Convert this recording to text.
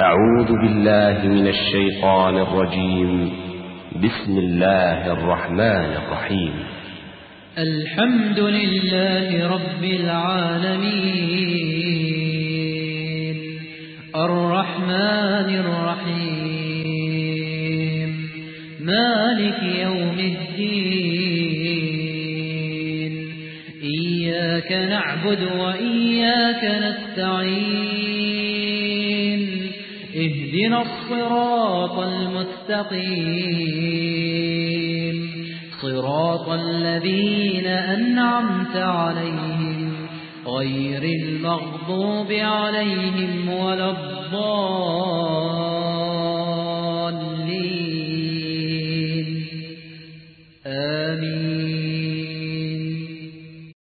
أعوذ بالله من الشيطان الرجيم. بسم الله الرحمن الرحيم. الحمد لله رب العالمين الرحمن الرحيم مالك يوم الدين إياك نعبد وإياك نستعين اهدنا الصراط المستقيم صراط الذين أنعمت عليهم غير المغضوب عليهم ولا الضالين